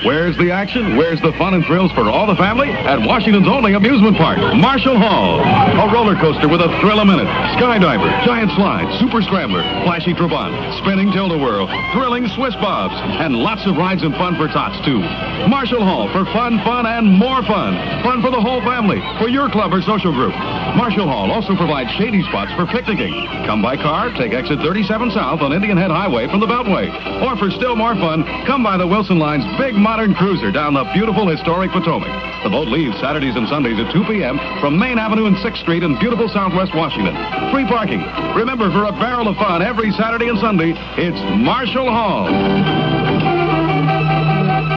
Where's the action? Where's the fun and thrills for all the family? At Washington's only amusement park, Marshall Hall. A roller coaster with a thrill a minute. Skydiver, giant slide, super scrambler, flashy Trabant, spinning tilt-a-whirl, thrilling Swiss bobs, and lots of rides and fun for tots, too. Marshall Hall for fun, and more fun. Fun for the whole family, for your club or social group. Marshall Hall also provides shady spots for picnicking. Come by car, take exit 37 south on Indian Head Highway from the Beltway. Or for still more fun, come by the Wilson Line's big modern cruiser down the beautiful historic Potomac. The boat leaves Saturdays and Sundays at 2 p.m. from Main Avenue and 6th Street in beautiful Southwest Washington. Free parking. Remember, for a barrel of fun every Saturday and Sunday, it's Marshall Hall.